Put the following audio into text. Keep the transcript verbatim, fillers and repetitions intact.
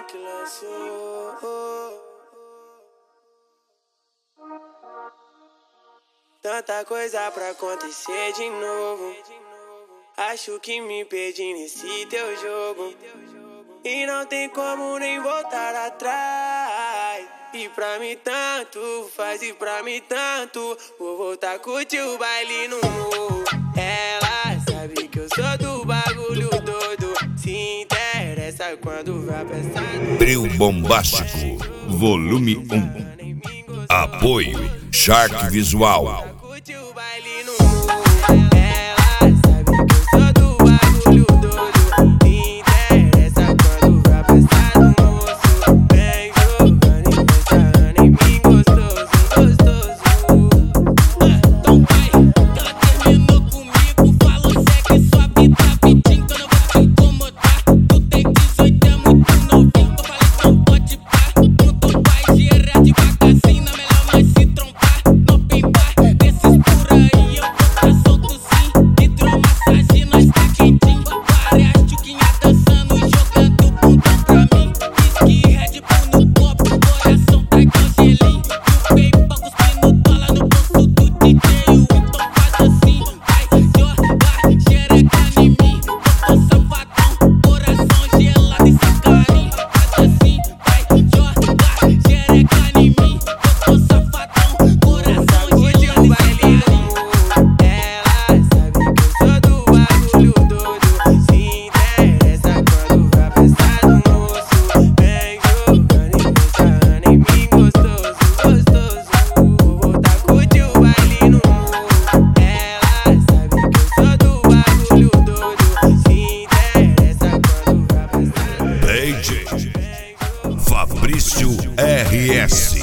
que lançou. Tanta coisa pra acontecer de novo. Acho que me perdi nesse teu jogo. E não tem como nem voltar atrás. E pra mim tanto faz, e pra mim tanto. Vou voltar a curtir o baile no morro. Ela sabe que eu sou do bagulho todo. Se interessa quando vai pensar no Trio Bombástico, volume um. Apoio Shark Visual. Fabrício R S